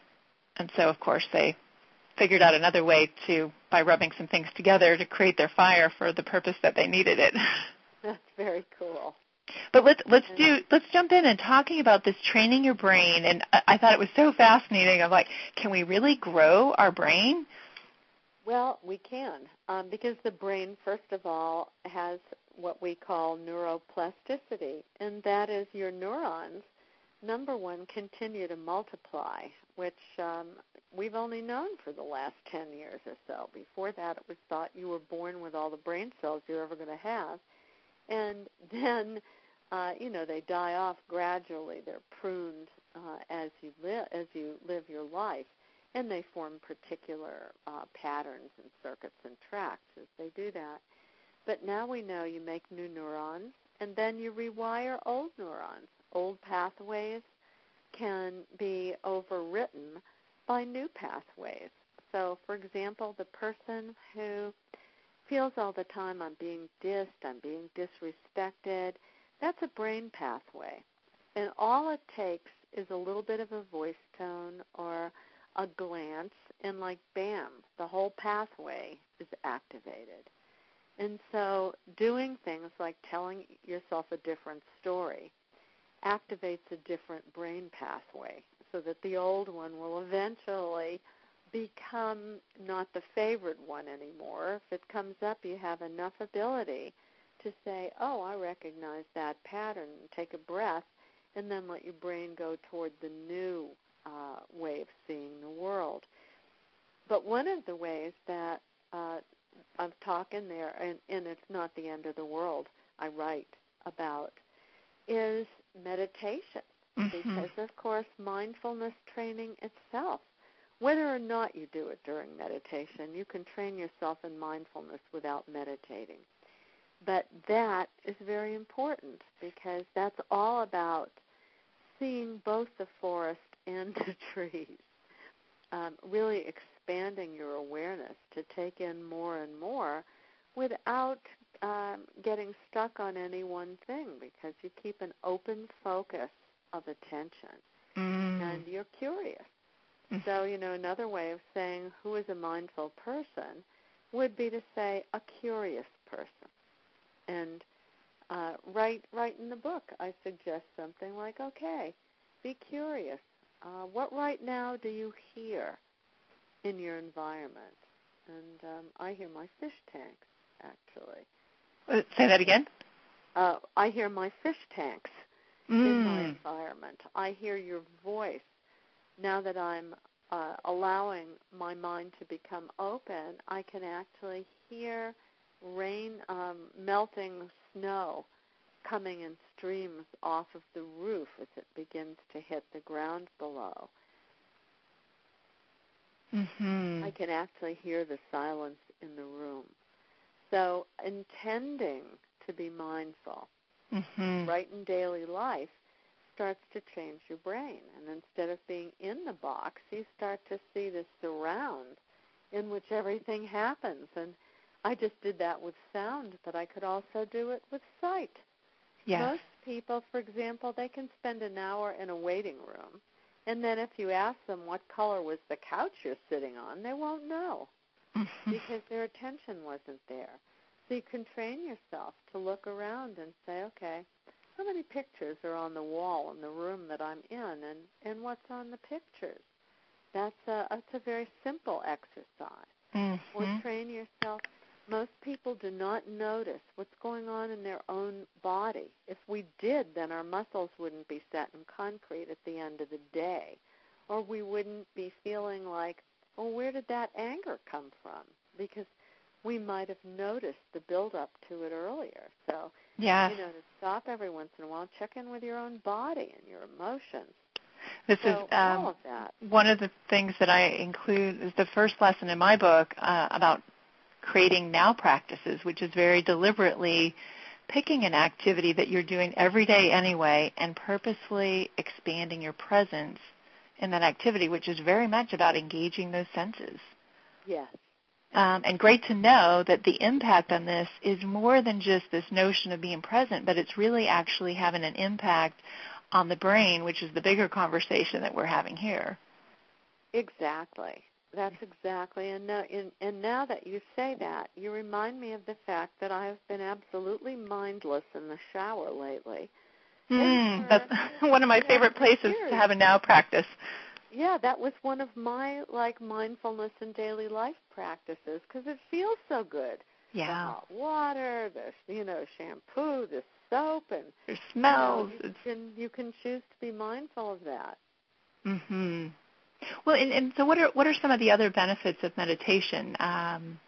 And so, of course, they figured out another way to, by rubbing some things together, to create their fire for the purpose that they needed it. That's very cool. But let's let's do let's jump in and talking about this training your brain. And I, I thought it was so fascinating. I'm like, can we really grow our brain? Well, we can, um, because the brain, first of all, has what we call neuroplasticity, and that is your neurons, number one, continue to multiply, which um, we've only known for the last ten years or so. Before that, it was thought you were born with all the brain cells you're ever going to have, and then, uh, you know, they die off gradually. They're pruned uh, as you live as you live your life. And they form particular uh, patterns and circuits and tracts as they do that. But now we know you make new neurons, and then you rewire old neurons. Old pathways can be overwritten by new pathways. So, for example, the person who feels all the time, I'm being dissed, I'm being disrespected, that's a brain pathway. And all it takes is a little bit of a voice tone or a glance, and like bam, the whole pathway is activated. And so doing things like telling yourself a different story activates a different brain pathway so that the old one will eventually become not the favorite one anymore. If it comes up, you have enough ability to say, oh, I recognize that pattern, take a breath, and then let your brain go toward the new uh, way of seeing the world. But one of the ways that uh, I'm talking there, and, and it's not the end of the world, I write about, is meditation. Mm-hmm. Because, of course, mindfulness training itself, whether or not you do it during meditation, you can train yourself in mindfulness without meditating. But that is very important because that's all about seeing both the forest and the trees, um, really expanding your awareness to take in more and more without um, getting stuck on any one thing, because you keep an open focus of attention, mm. and you're curious. Mm. So, you know, another way of saying who is a mindful person would be to say a curious person. And uh, right, right in the book, I suggest something like, okay, be curious. Uh, what right now do you hear in your environment? And um, I hear my fish tanks, actually. Uh, say that again? Uh, I hear my fish tanks mm. in my environment. I hear your voice. Now that I'm uh, allowing my mind to become open, I can actually hear rain, um, melting snow coming in streams off of the roof as it begins to hit the ground below. Mm-hmm. I can actually hear the silence in the room. So intending to be mindful, mm-hmm. right in daily life, starts to change your brain. And instead of being in the box, you start to see the surround in which everything happens. And I just did that with sound, but I could also do it with sight. Yes. Most people, for example, they can spend an hour in a waiting room, and then if you ask them what color was the couch you're sitting on, they won't know mm-hmm. because their attention wasn't there. So you can train yourself to look around and say, okay, how many pictures are on the wall in the room that I'm in, and, and what's on the pictures? That's a, that's a very simple exercise. Mm-hmm. Or train yourself. Most people do not notice what's going on in their own body. If we did, then our muscles wouldn't be set in concrete at the end of the day. Or we wouldn't be feeling like, well, where did that anger come from? Because we might have noticed the build-up to it earlier. So, yes. you know, to stop every once in a while, check in with your own body and your emotions. This so is um, all of that. One of the things that I include is the first lesson in my book uh, about creating now practices, which is very deliberately picking an activity that you're doing every day anyway and purposefully expanding your presence in that activity, which is very much about engaging those senses. Yes. Um, and great to know that the impact on this is more than just this notion of being present, but it's really actually having an impact on the brain, which is the bigger conversation that we're having here. Exactly. That's exactly. And now, in, and now that you say that, you remind me of the fact that I have been absolutely mindless in the shower lately. Mm, that's one of my favorite places to have a now practice. Yeah, that was one of my, like, mindfulness and daily life practices because it feels so good. Yeah. The hot water, the, you know, shampoo, the soap, and there's smells. You know, you, can, you can choose to be mindful of that. Mm-hmm. Well, and, and so what are what are some of the other benefits of meditation? Um,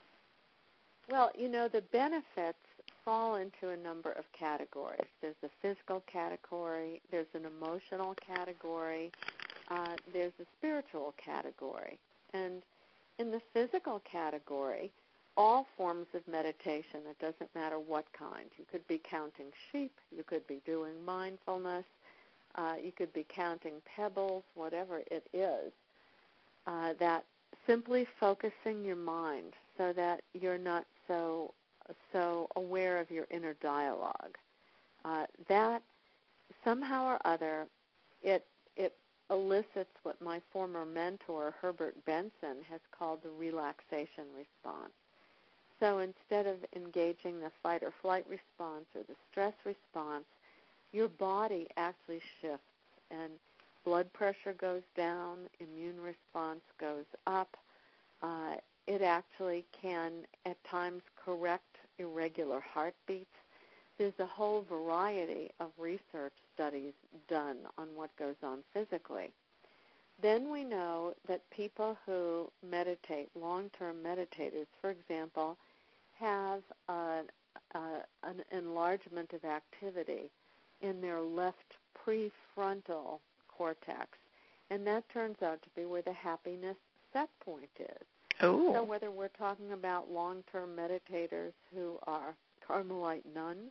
well, you know, the benefits fall into a number of categories. There's a physical category, there's an emotional category, uh, there's a spiritual category. And in the physical category, all forms of meditation, it doesn't matter what kind. You could be counting sheep, you could be doing mindfulness, uh, you could be counting pebbles, whatever it is, uh, that simply focusing your mind so that you're not so so aware of your inner dialogue. Uh, that somehow or other, it it elicits what my former mentor, Herbert Benson, has called the relaxation response. So instead of engaging the fight or flight response or the stress response, your body actually shifts and blood pressure goes down, immune response goes up. Uh, it actually can at times correct irregular heartbeats. There's a whole variety of research studies done on what goes on physically. Then we know that people who meditate, long-term meditators, for example, have a, a, an enlargement of activity in their left prefrontal cortex, and that turns out to be where the happiness set point is. Oh. So whether we're talking about long-term meditators who are Carmelite nuns,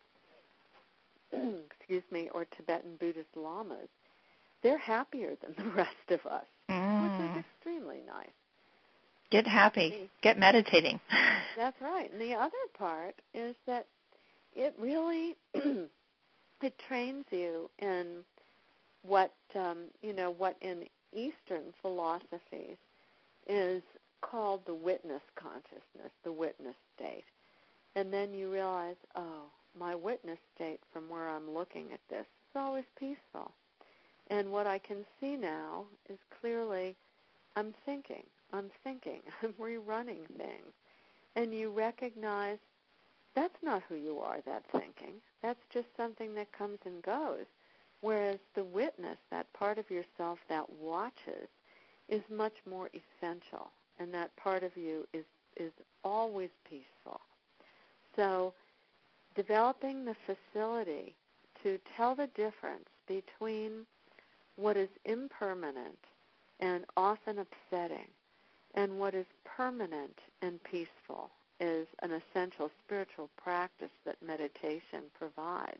excuse me, or Tibetan Buddhist lamas, they're happier than the rest of us, mm. which is extremely nice. Get happy. Get meditating. That's right. And the other part is that it really it trains you in what um, you know what in Eastern philosophies is called the witness consciousness, the witness state. And then you realize, oh, my witness state from where I'm looking at this is always peaceful. And what I can see now is clearly I'm thinking, I'm thinking, I'm rerunning things. And you recognize that's not who you are, that thinking. That's just something that comes and goes. Whereas the witness, that part of yourself that watches, is much more essential. And that part of you is, is always peaceful. So developing the facility to tell the difference between what is impermanent and often upsetting and what is permanent and peaceful is an essential spiritual practice that meditation provides.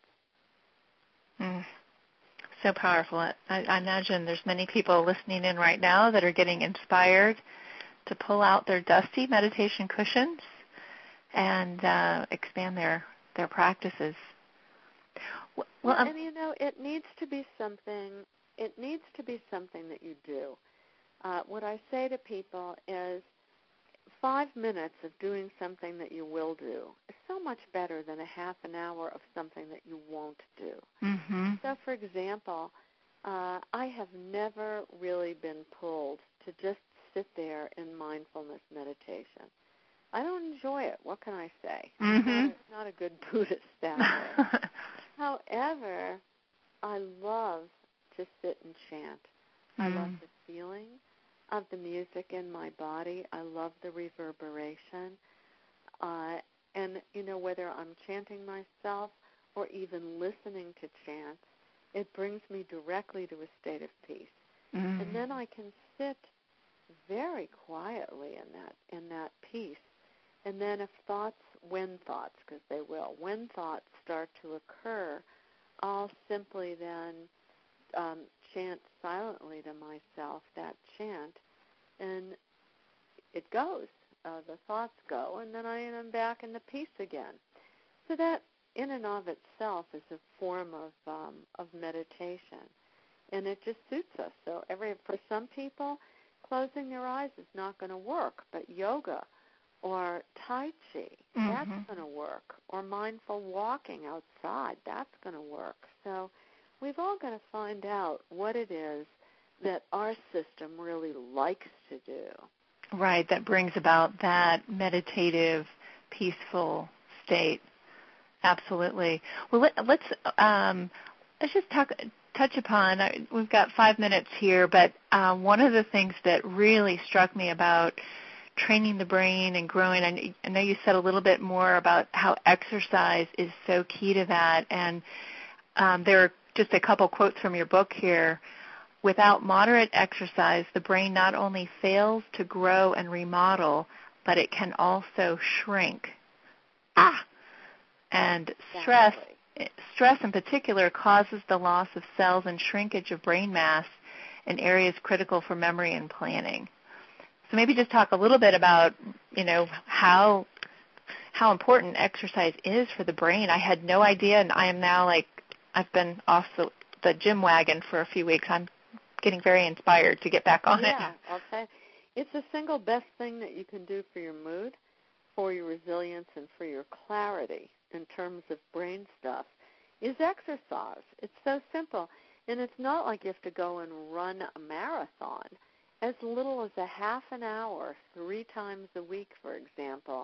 Mm. So powerful. I, I imagine there's many people listening in right now that are getting inspired to pull out their dusty meditation cushions and uh, expand their, their practices. Well, well um, and you know, it needs to be something. It needs to be something that you do. Uh, what I say to people is, five minutes of doing something that you will do is so much better than a half an hour of something that you won't do. Mm-hmm. So, for example, uh, I have never really been pulled to just sit there in mindfulness meditation. I don't enjoy it. What can I say? Mm-hmm. It's, not, it's not a good Buddhist that way. However, I love to sit and chant. Mm. I love the feeling of the music in my body. I love the reverberation. Uh, and, you know, whether I'm chanting myself or even listening to chants, it brings me directly to a state of peace. Mm. And then I can sit very quietly in that in that peace. And then if thoughts, when thoughts, because they will, when thoughts start to occur, I'll simply then um, chant silently to myself that chant, and it goes. Uh, the thoughts go, and then I am back in the peace again. So that, in and of itself, is a form of um, of meditation, and it just suits us. So every for some people, closing their eyes is not going to work, but yoga or Tai Chi, mm-hmm. that's going to work, or mindful walking outside, that's going to work. So we've all got to find out what it is that our system really likes to do. Right, that brings about that meditative, peaceful state. Absolutely. Well, let, let's um, let's just talk, touch upon. Uh, we've got five minutes here, but uh, one of the things that really struck me about training the brain and growing, I, I know you said a little bit more about how exercise is so key to that, and um, there are just a couple quotes from your book here. Without moderate exercise, the brain not only fails to grow and remodel, but it can also shrink. Ah! And stress, stress in particular causes the loss of cells and shrinkage of brain mass in areas critical for memory and planning. So maybe just talk a little bit about, you know, how how important exercise is for the brain. I had no idea, and I am now like, I've been off the, the gym wagon for a few weeks. I'm getting very inspired to get back on yeah, it. Yeah, I'll say it's the single best thing that you can do for your mood, for your resilience, and for your clarity in terms of brain stuff is exercise. It's so simple. And it's not like you have to go and run a marathon. As little as a half an hour, three times a week, for example,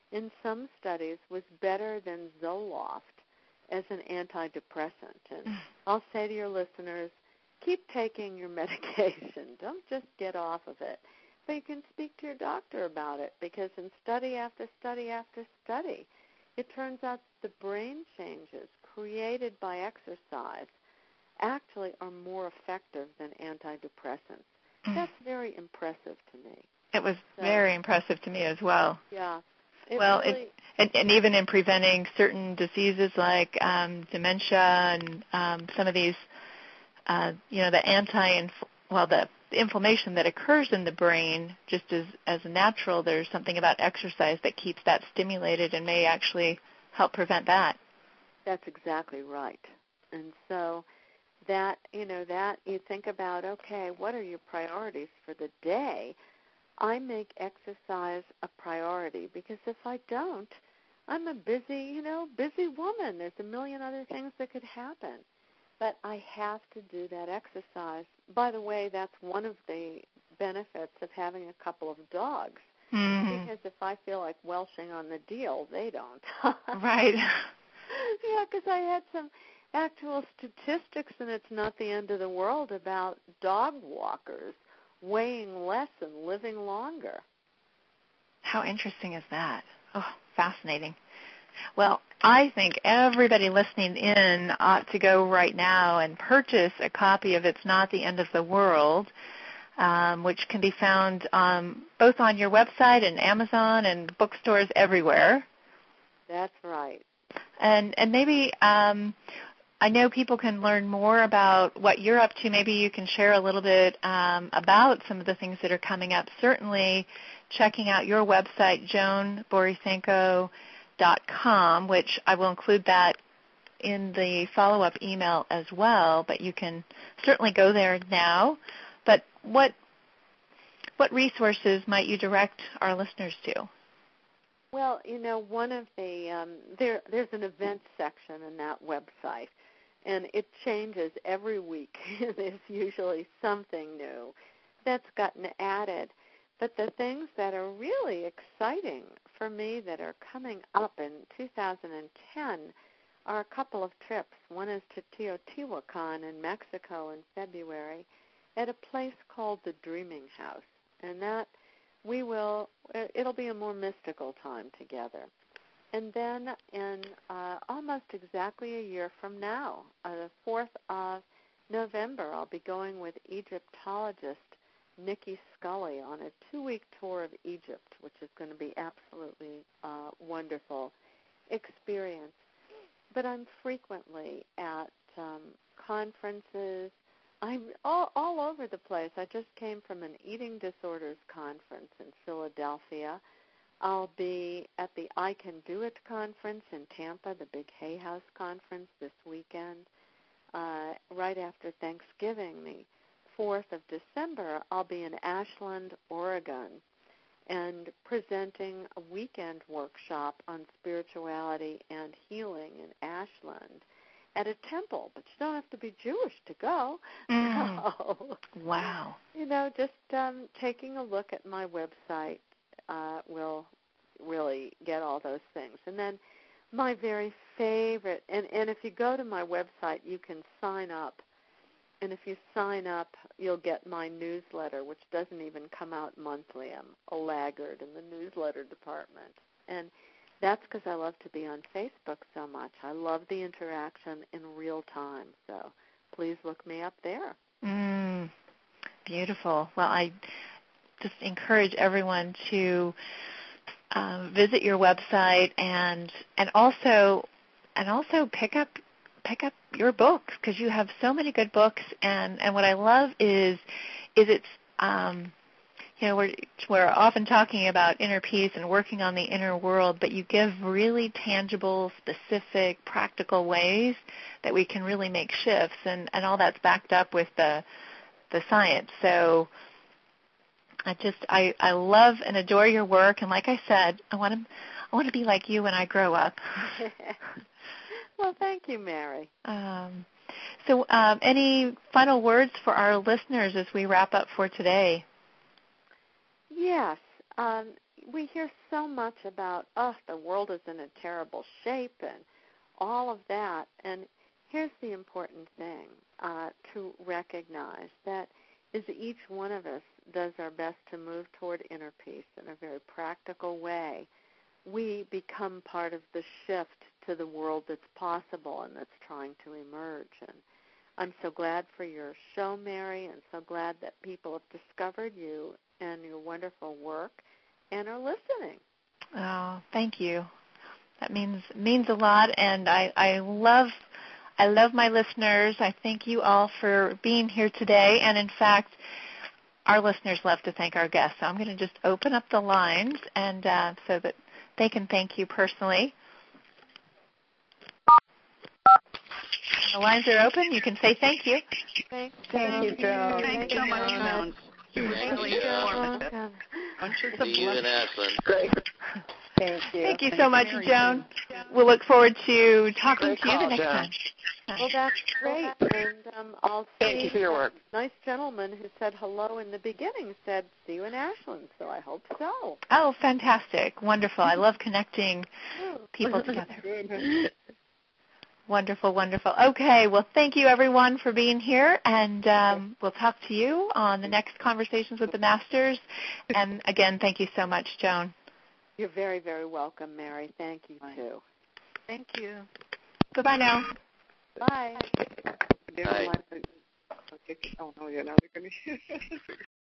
in some studies was better than Zoloft as an antidepressant. And I'll say to your listeners, keep taking your medication. Don't just get off of it. But you can speak to your doctor about it, because in study after study after study, it turns out the brain changes created by exercise actually are more effective than antidepressants. That's very impressive to me. It was so, very impressive to me as well. Yeah. It well, really, it, and, and even in preventing certain diseases like um, dementia and um, some of these, uh, you know, the anti, well, the inflammation that occurs in the brain, just as as a natural, there's something about exercise that keeps that stimulated and may actually help prevent that. That's exactly right. And so that, you know, that you think about, okay, what are your priorities for the day? I make exercise a priority, because if I don't, I'm a busy, you know, busy woman. There's a million other things that could happen. But I have to do that exercise. By the way, that's one of the benefits of having a couple of dogs. Mm-hmm. Because if I feel like welching on the deal, they don't. Right. Yeah, because I had some actual statistics, and it's not the end of the world, about dog walkers weighing less and living longer. How interesting is that? Oh, fascinating. Well, I think everybody listening in ought to go right now and purchase a copy of It's Not the End of the World, um, which can be found um, both on your website and Amazon and bookstores everywhere. That's right. And and maybe um, I know people can learn more about what you're up to. Maybe you can share a little bit um, about some of the things that are coming up. Certainly checking out your website, joan borysenko dot com, which I will include that in the follow-up email as well, but you can certainly go there now. But what what resources might you direct our listeners to? Well, you know, one of the, um, there there's an events section in that website, and it changes every week. There's usually something new that's gotten added. But the things that are really exciting for me that are coming up in two thousand ten are a couple of trips. One is to Teotihuacan in Mexico in February at a place called the Dreaming House. And that we will, it'll be a more mystical time together. And then in uh, almost exactly a year from now, uh, the fourth of November, I'll be going with Egyptologist Nikki Scully on a two-week tour of Egypt, which is going to be absolutely uh, wonderful experience. But I'm frequently at um, conferences. I'm all, all over the place. I just came from an eating disorders conference in Philadelphia. I'll be at the I Can Do It conference in Tampa, the big Hay House conference this weekend. Uh, right after Thanksgiving, the fourth of December, I'll be in Ashland, Oregon, and presenting a weekend workshop on spirituality and healing in Ashland at a temple, but you don't have to be Jewish to go. Mm. So, Wow. you know, just um, taking a look at my website uh, will really get all those things. And then my very favorite, and, and if you go to my website, you can sign up. And if you sign up, you'll get my newsletter, which doesn't even come out monthly. I'm a laggard in the newsletter department. And that's because I love to be on Facebook so much. I love the interaction in real time. So please look me up there. Mm, beautiful. Well, I just encourage everyone to um, visit your website and and also and also pick up pick up your books, because you have so many good books. And, and what I love is is it's um, you know, we're we're often talking about inner peace and working on the inner world, but you give really tangible, specific, practical ways that we can really make shifts, and, and all that's backed up with the the science. So I just I, I love and adore your work, and like I said, I want to I want to be like you when I grow up. Well, thank you, Mary. Um, so um, any final words for our listeners as we wrap up for today? Yes. Um, we hear so much about, oh, the world is in a terrible shape and all of that. And here's the important thing uh, to recognize, that is each one of us does our best to move toward inner peace in a very practical way. We become part of the shift to the world that's possible and that's trying to emerge. And I'm so glad for your show, Mary, and so glad that people have discovered you and your wonderful work and are listening. Oh, thank you. That means means a lot, and I, I love I love my listeners. I thank you all for being here today, and in fact, our listeners love to thank our guests. So I'm going to just open up the lines, and uh, so that they can thank you personally. The lines are open. You can say thank you. Thank, thank you, Joan. Thank you so much, Joan. It was really informative. Bunches of blessings. Great. Thank you. Thank you so much, Joan. We'll look forward to talking Great to you call, the next Joan. time. Well, that's great. And um, I'll Thank see you for your work. a nice gentleman who said hello in the beginning said, see you in Ashland, so I hope so. Oh, fantastic. Wonderful. I love connecting people together. Wonderful, wonderful. Okay, well, thank you, everyone, for being here, and um, we'll talk to you on the next Conversations with the Masters. And, again, thank you so much, Joan. You're very, very welcome, Mary. Thank you, too. Thank you. Bye-bye now. Bye. Bye. Oh, no, you're not going to